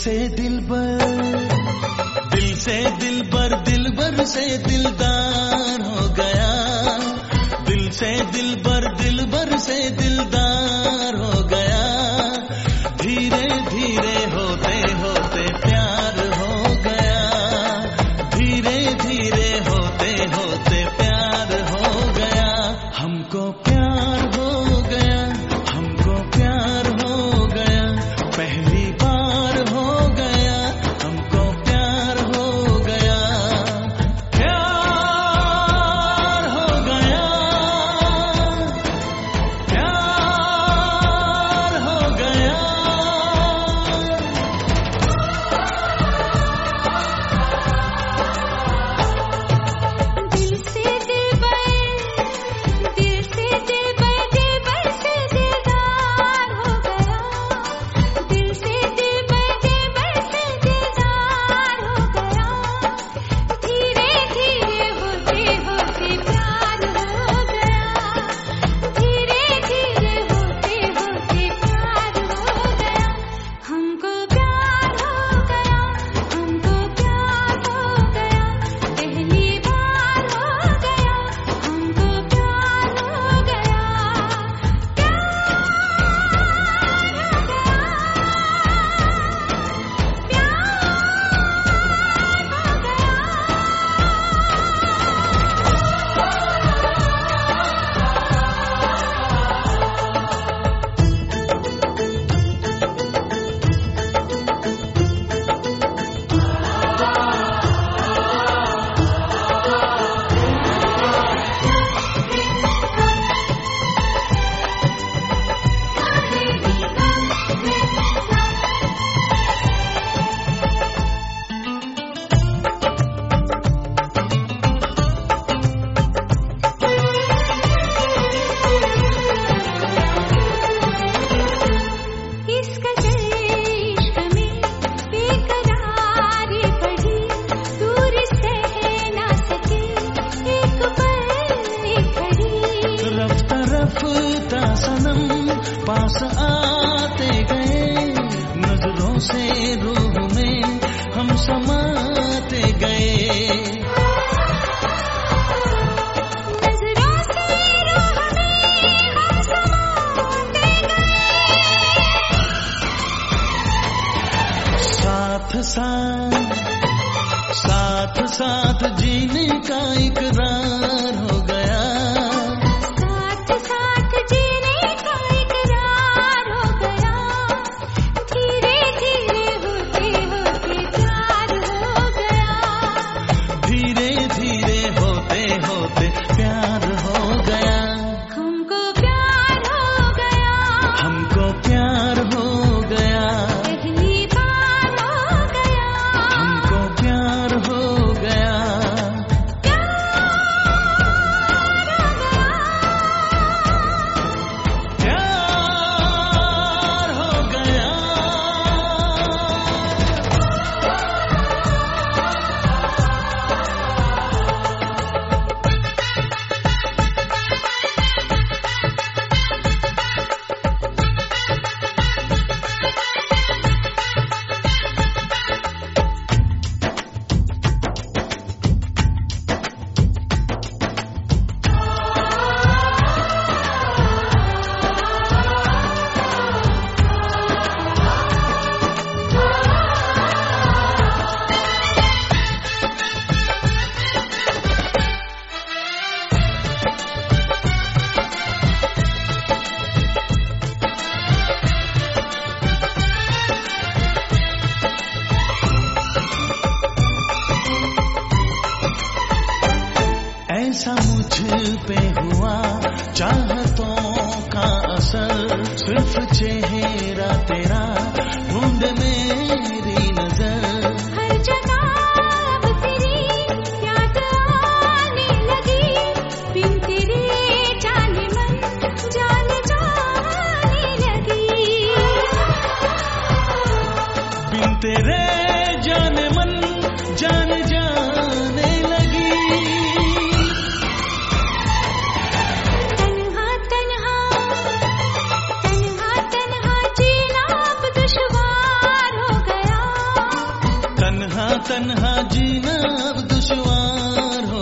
से दिलबर दिलबर से दिलदार हो गया, दिल से दिलबर से दिलदार हो गया। धीरे धीरे होते होते प्यार हो गया, धीरे धीरे होते होते प्यार हो गया। हमको प्यार हो गया, हमको प्यार हो गया, पहली बार हो गया, हमको प्यार हो गया, प्यार हो गया, प्यार हो गया। दिल से दिलबर से दिलदार हो गया, दिल से दिलबर से दिलदार हो गया। धीरे धीरे होते होते प्यार हो गया, धीरे धीरे होते होते प्यार हो गया। हमको प्यार हो गया, हमको प्यार हो गया, पहली बार हो गया, हमको प्यार हो गया, इसका इश्क में बेकरारी बढ़ी, दूर सह ना सके एक पल में खड़ी। रफ्ता रफ्ता सनम पास आते गए, नजरों से रूह में हम समाते गए। नजरों से रूह में हम समाते गए। साथ साथ जीने का इकरार हो गया, साथ साथ जीने का इकरार हो गया। धीरे धीरे होते होते प्यार हो गया, धीरे धीरे होते होते प्यार हो गया। हमको प्यार हो गया, हमको प्यार हो गया, पहली बार हो गया, हमको प्यार हो गया, प्यार तन्हा जीना अब दुश्वार